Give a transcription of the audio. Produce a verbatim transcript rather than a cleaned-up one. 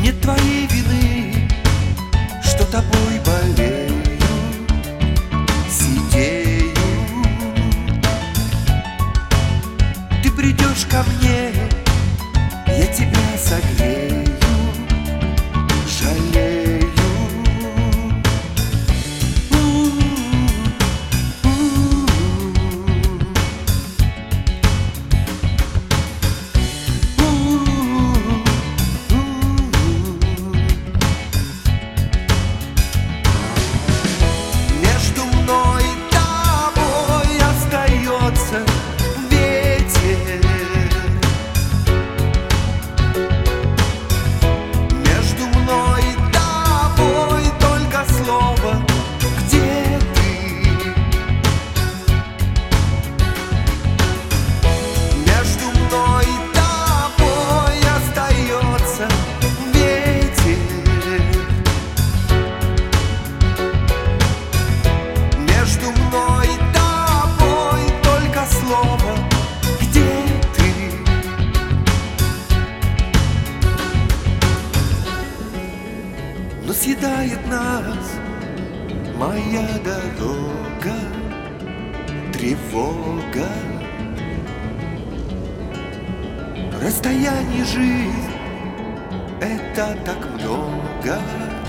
Нет твоей вины, что тобой болею, сидею. Ты придешь ко мне, я тебя согрею, жалею. Между мной и тобой остается ветер. Между мной и тобой только слово «Где ты?». Между мной и тобой остается ветер. Между мной и тобой только слово «Где ты?». Но съедает нас моя дорога, тревога. Расстояние жизнь — это так много.